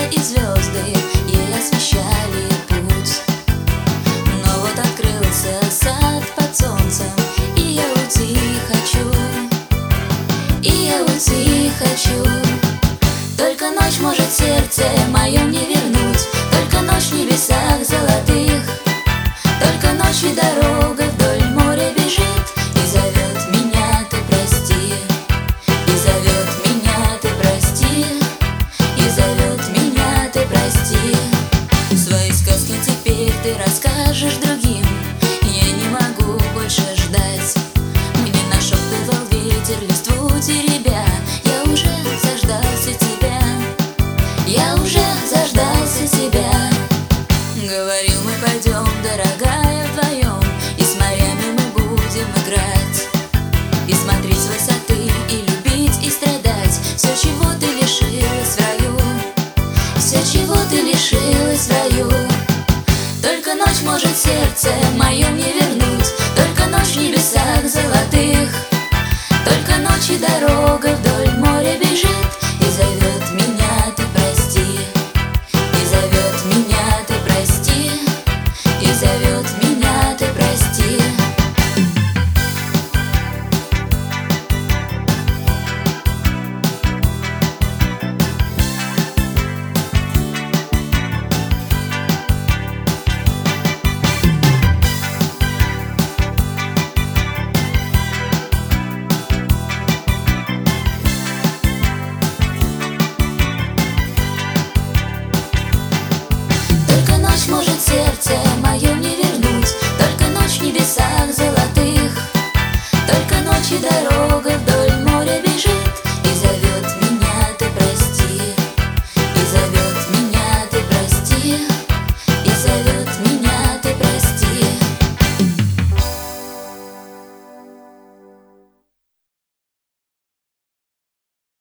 и звезды ей освещали путь. Но вот открылся сад под солнцем, и я уйти хочу, и я уйти хочу. Только ночь может сердце мое не вернуть, только ночь в небесах золотых, только ночью дорога вдоль моря бежит и зовет меня, ты прости, и зовет меня, ты прости, и зовет меня, ты прости. Свои сказки теперь ты расскажешь другим, я не могу больше ждать. Мне нашептывал ветер, листву теребя, я уже заждался тебя, я уже заждался тебя. Говорил, мы пойдем, дорогая, вдвоем, и с морями мы будем играть, и смотреть с высоты, и любить, и страдать. Все, чего ты лишилась в раю, все, чего ты лишилась в раю. Только ночь может сердце